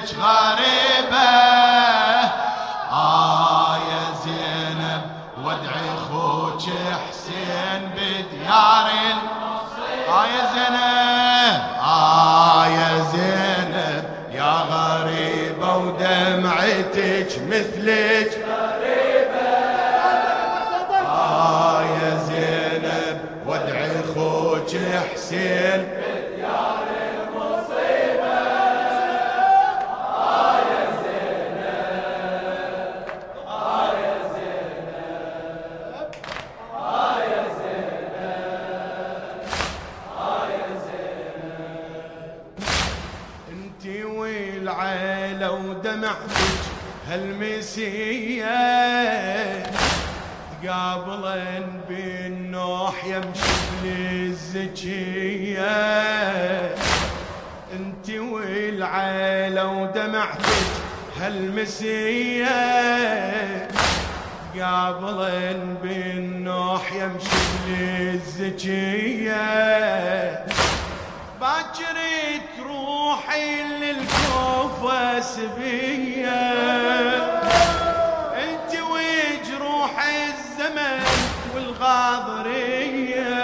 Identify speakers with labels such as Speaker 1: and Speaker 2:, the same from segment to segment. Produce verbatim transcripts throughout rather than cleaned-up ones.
Speaker 1: مثلك غريبة. آه يا زينب وادعي خوك حسين بديار المصيبة. آه يا زينب آه يا زينب يا غريبة ودمعتك مثلك غريبة. آه يا زينب وادعي خوك حسين بديار المصيبة. آه يا زينب آه يا زينب آه يا زينب آه يا زينب. انتي والعيلة ودمعتك هالمسية تقابلن بالنوح يمشي بالزكية. انتي والعيلة ودمعتك هالمسية تقابلن بالنوح يمشي بالزكية. باكر تروحي للكوفة سبية انت وجروح الزمن والغاضرية.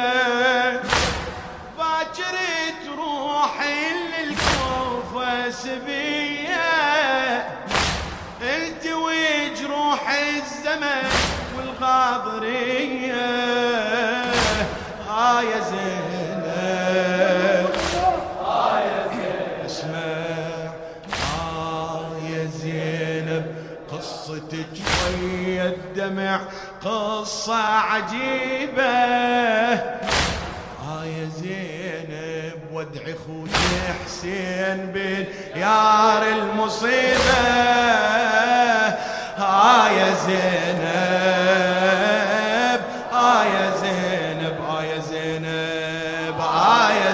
Speaker 1: باكر تروحي للكوفة سبية انت وجروح الزمن والغاضرية. آه يا زينب آه يا زينب اسمع. آه يا زينب قصتك ويا الدمع قصة عجيبة. آه يا زينب وادعي خوك حسين باليار المصيبة. آه يا زينب آه يا زينب آه يا زينب آه يا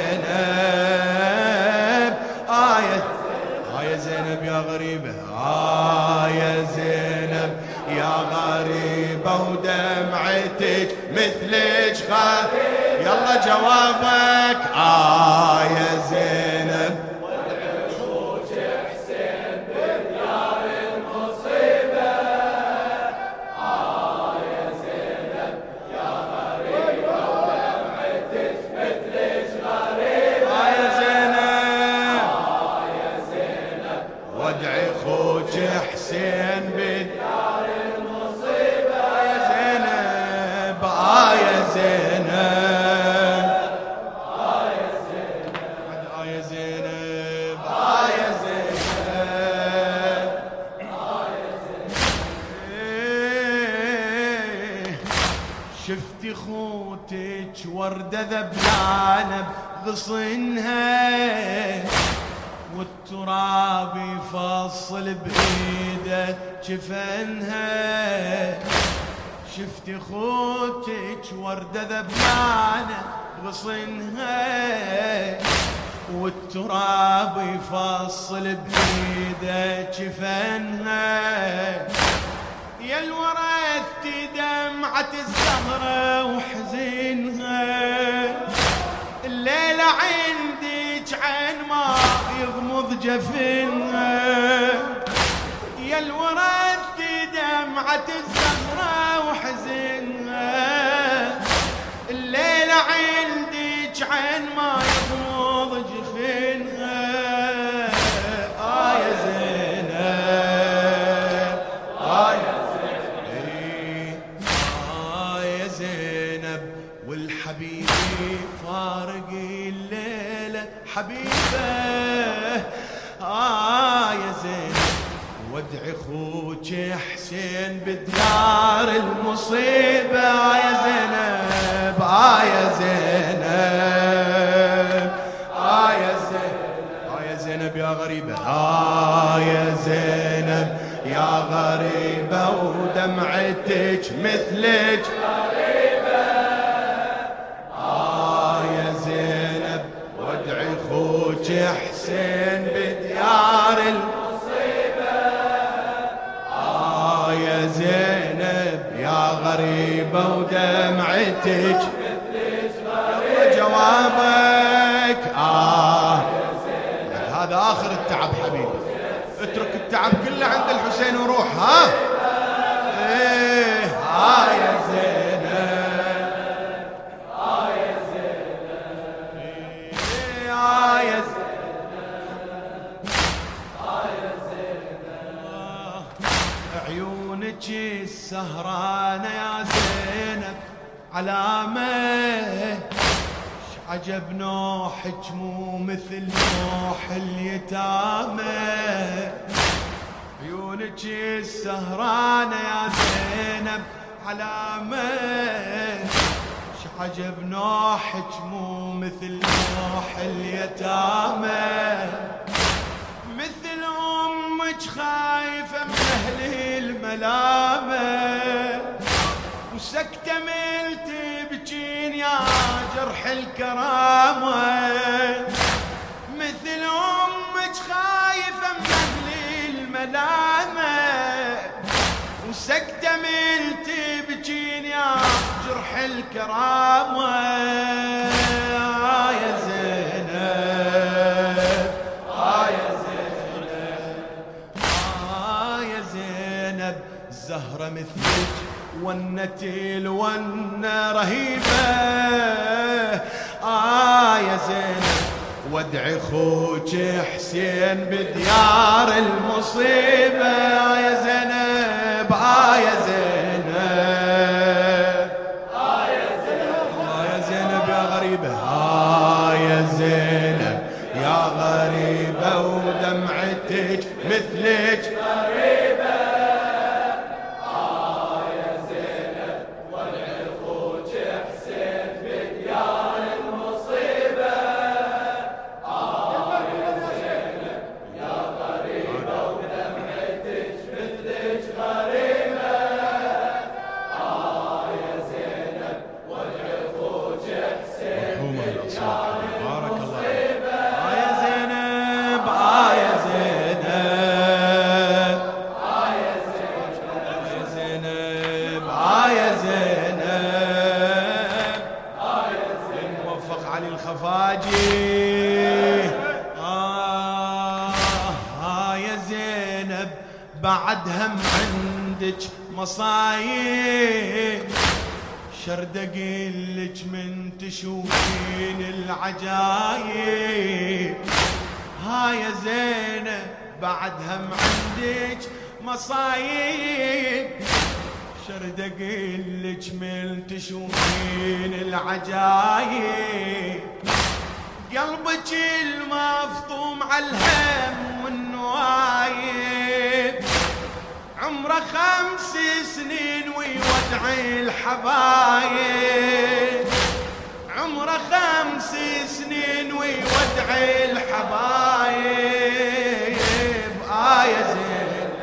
Speaker 1: زينب آه يا آه يا زينب يا غريبة. آه يا زينب يا غريبة ودمعتك مثلك غريبة. يلا جوابك. آه يا زينب وادعي خوك حسين بديار المصيبة. آه يا زينب يا غريبة ودمعتك مثلك غريبة. آه يا زينب آه يا زينب وادعي خوك حسين بديار المصيبة. آه يا زينب آه يا زينب شفتي خوتك وردة ذبلانة بغصنها والتراب يفصل بإيده جفنها. شفتي خوتك وردة ذبلانة بغصنها والتراب يفصل بإيده جفنها. يا الورثت دمعة الزهرة وحزنها الليلة عندك عين ما يغمض جفنها. يا الورثت دمعة الزهرة وحزنها الليلة عندك عين ما يغمض جفنها. آه يا زينب آه يا والحبيبي فارق الليلة حبيبه. آه يا زينب وادعي خوك حسين بديار المصيبة. آه يا زينب آه يا زينب آه يا زينب آه يا زينب يا غريبة. آه يا زينب يا غريبة ودمعتك مثلك غريبة. آه يا زينب وادعي خوك حسين بديار المصيبة. آه يا زينب يا غريبة ودمعتك مثلك غريبة. جوابك آه هذا آخر التعب حبيبي. اترك التعب كله عند الحسين وروح. ها ايه ها يا زينب ها يا زينب ايه ها يا زينب ها يا زينب عيونك السهرانة يا زينب علامة عجب نوحك مو مثل نوح اليتامى. عيونك السهرانة يا زينب علامة عجب نوحك مو مثل نوح اليتامى. مثل أمك خايفة من أهل الملامة وسكتة مل تبكين يا جرح الكرامة. مثل أمك خايفة من أهل الملامة وسكتة مل تبكين يا جرح الكرامة. يا زينب آه يا زينب آه يا زينب الزهرة مثلك ونت الونة رهيبة. آه يا زينب وادعي خوك حسين بديار المصيبة. يا زينب آه يا زينب آه يا زينب آه يا زينب يا غريبة. آه يا زينب يا غريبة ودمعتك مثلك غريبة. بعد هم عندك مصايب شرد اقلك من تشوفين العجايب. ها يا زينب بعد هم عندك مصايب شرد اقلك من تشوفين العجايب. قلبك المفطوم على الهم والنوايب عمره خمس سنين ويودع الحبايب. عمره خمس سنين ويودع الحبايب. آه يا زينب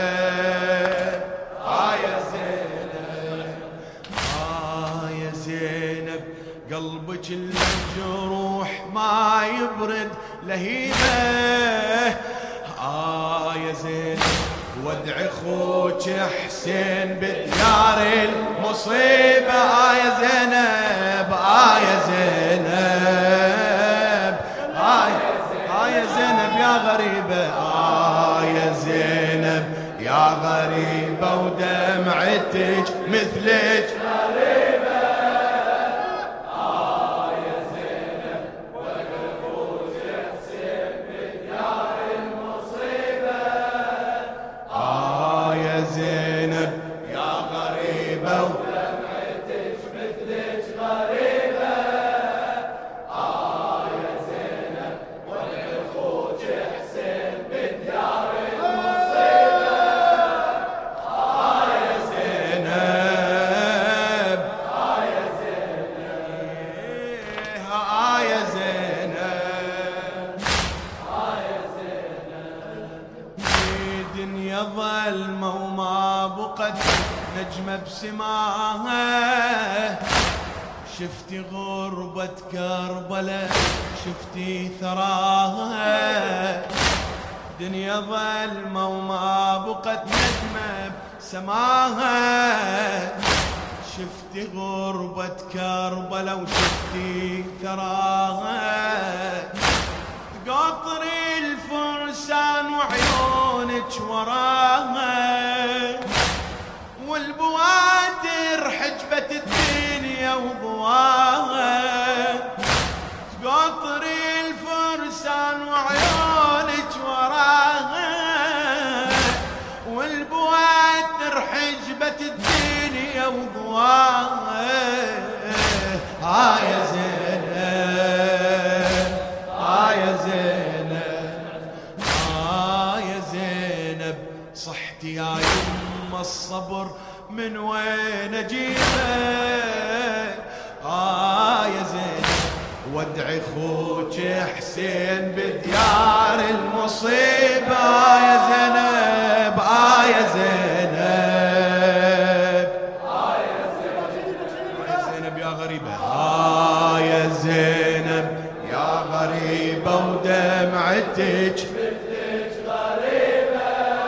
Speaker 1: آه يا زينب آه يا زينب قلبك المجروح ما يبرد لهيبه. آه يا زينب وادعي خوك حسين بديار المصيبة. آه يا زينب آه يا زينب آه يا زينب يا غريبة. آه يا زينب يا غريبة ودمعتك مثلك غريبة. آه يا زينب وادعي خوك حسين بديار المصيبة. آه يا زينب يا غريبة ودمعتك مثلك غريبة. آه يا زينب وادعي خوك حسين بديار المصيبة. آه يا زينب آه يا زينب آه يا زينب آه يا زينب دنيا ظلمة وما بقت نجمة بسماها. شفتي غربة كربلاء شفتي ثراها. دنيا ظلمة وما بقت نجمة بسماها. شفتي غربة كربلاء وشفتي ثراها. قطر الفرسان وعيون وراها، والبوادر حجبت الدنيا وضواها، تقطر الفرسان وعيونك وراها، والبوادر حجبت الدنيا وضواها. ها يا زينب، ها يا زينب، ها يا زينب، صحتي يا يما الصبر من وين اجيبه؟ ها يا زينب، وادعي خوك حسين بديار المصيبة. يا زينب، ها يا زينب، ها يا زينب، يا زينب يا غريبة، ها يا زينب يا غريبة، ودمعتك مثلك غريبة.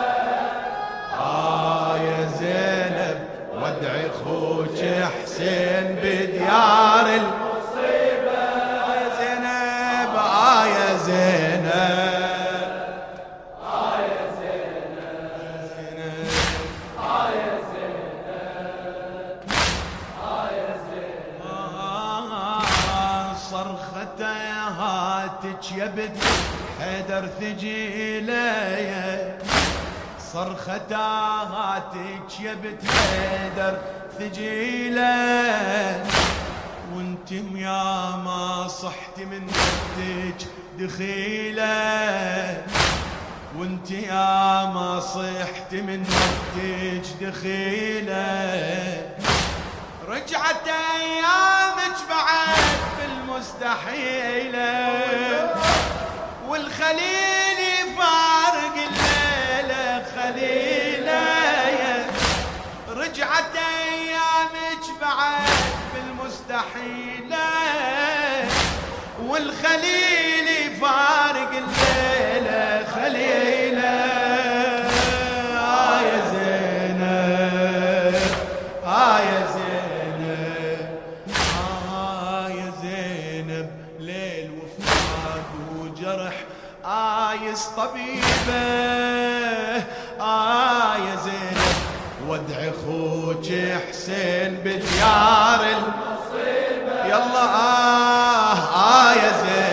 Speaker 1: ها يا زينب، وادعي خوك حسين بديار المصيبة. يا زينب، ها يا زينب، ها يا زينب، ها يا زينب، ها يا زينب، صرخة هاتك يا بنت حيدر ثقيلة، صرخة هاتك يا بنت حيدر ثقيلة، وانت يا ما صحتي من نفسك دخيلة، وانت يا ما صحتي من نفسك دخيلة، رجعت ايامك بعد بالمستحيلة، والخليل يفارق الليلة خليلة، رجعت ايامك بعد بالمستحيلة، والخليل يفارق الليلة خليلة. آه يا زينب، آه يا زينب، آه يا زينب، ليل وفراق وجرح آيس طبيبة. آه يا زينب، وادعي خوك حسين بديار المصيبة. يلا آه آه يا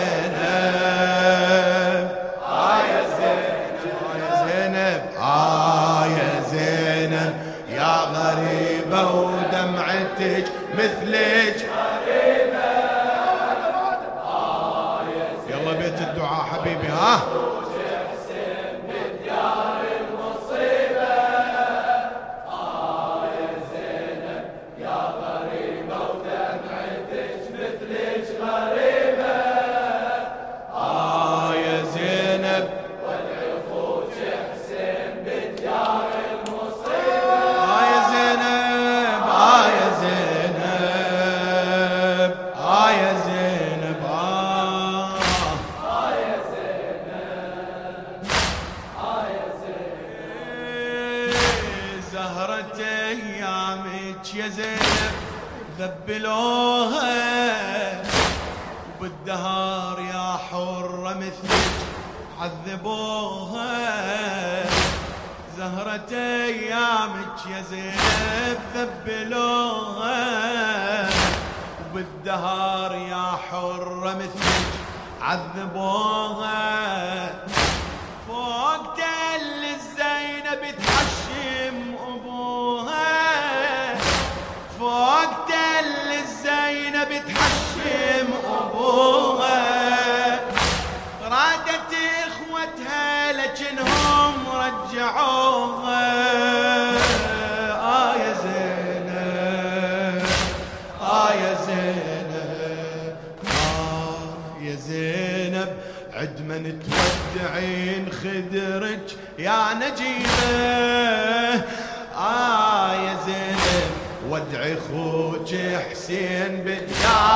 Speaker 1: زينب، آه يا زينب، آه يا زينب، آه يا زينب يا غريبة، ودمعتك مثلك غريبة. آه يا زينب، يلا بيت الدعاء حبيبي. ها زهرة ايامك يا زينب ذبلوها، وبالدهار يا حرة مثلك عذبوها. زهرة ايامك يا زينب ذبلوها، وبالدهار يا حرة مثلك عذبوها. فوق تل الزينب تحشم ابوها، فوق تل الزينب تحشم ابوها. رادت اخوتها لكنهم رجعوها. آه يا زينب، آه يا زينب، آه يا زينب، عدمن تودعين خدرك يا نجيبه. آه يا زينب، وادعي خوك حسين بديار